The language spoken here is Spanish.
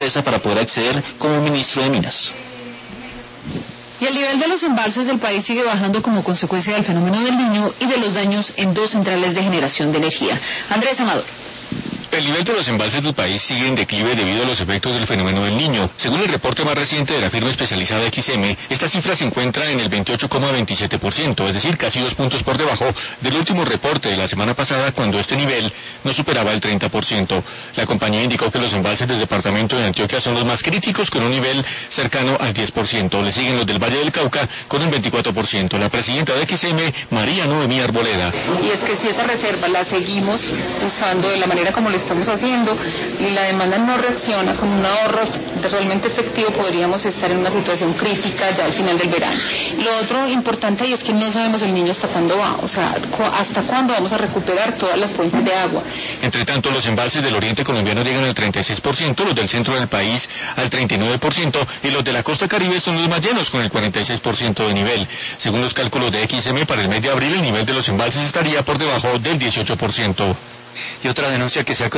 para poder acceder como ministro de Minas. Y el nivel de los embalses del país sigue bajando como consecuencia del fenómeno del Niño y de los daños en 2 centrales de generación de energía. Andrés Amador. El nivel de los embalses del país sigue en declive debido a los efectos del fenómeno del Niño. Según el reporte más reciente de la firma especializada XM, esta cifra se encuentra en el 28,27%, es decir, casi 2 puntos por debajo del último reporte de la semana pasada, cuando este nivel no superaba el 30%. La compañía indicó que los embalses del departamento de Antioquia son los más críticos, con un nivel cercano al 10%. Le siguen los del Valle del Cauca con un 24%. La presidenta de XM, María Noemí Arboleda. Y es que si esa reserva la seguimos usando de la manera como lo estamos haciendo y la demanda no reacciona con un ahorro realmente efectivo, podríamos estar en una situación crítica ya al final del verano. Lo otro importante ahí es que no sabemos el Niño hasta cuándo va, o sea, hasta cuándo vamos a recuperar todas las fuentes de agua. Entre tanto, los embalses del oriente colombiano llegan al 36%, los del centro del país al 39% y los de la costa caribe son los más llenos, con el 46% de nivel. Según los cálculos de XM, para el mes de abril el nivel de los embalses estaría por debajo del 18%. Y otra denuncia que se ha